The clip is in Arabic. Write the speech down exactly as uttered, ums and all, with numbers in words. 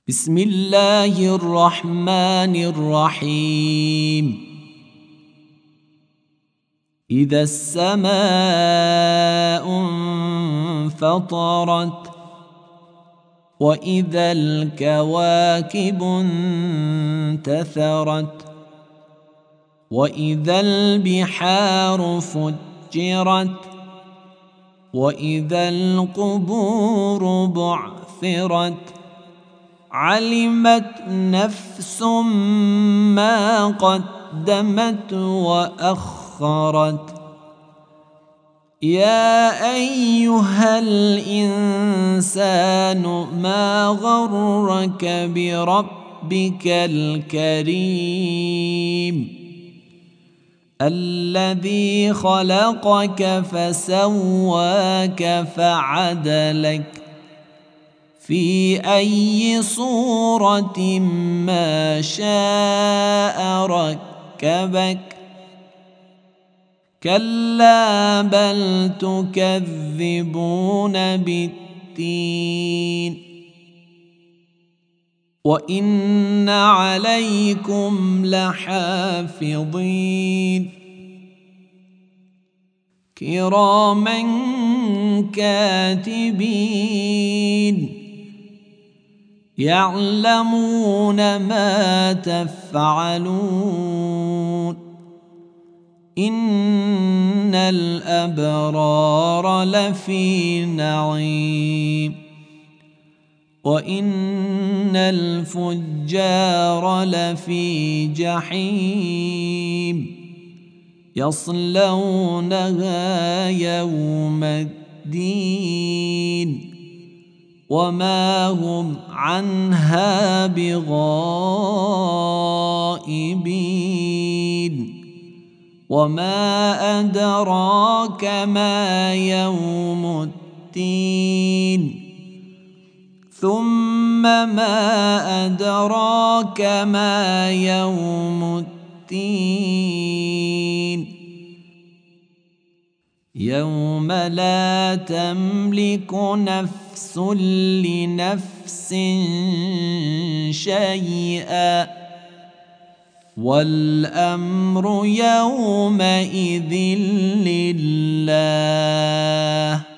بسم الله الرحمن الرحيم. إذا السماء انفطرت وإذا الكواكب انتثرت وإذا البحار فجرت وإذا القبور بعثرت علمت نفس ما قدمت وأخرت. يا أيها الإنسان ما غرك بربك الكريم الذي خلقك فسواك فعدلك في أي صورة ما شاء ركبك. كلا بل تكذبون بالدين وإن عليكم لحافظين كراما كاتبين يعلمون ما تفعلون. إن الأبرار لفي نعيم وإن الفجار لفي جحيم يصلونها يوم الدين وما هم عنها بغائبين. وما أدراك ما يوم الدين ثم ما أدراك ما يوم الدين يوم لا تملك نفس لنفس شيئا والأمر يومئذ لله.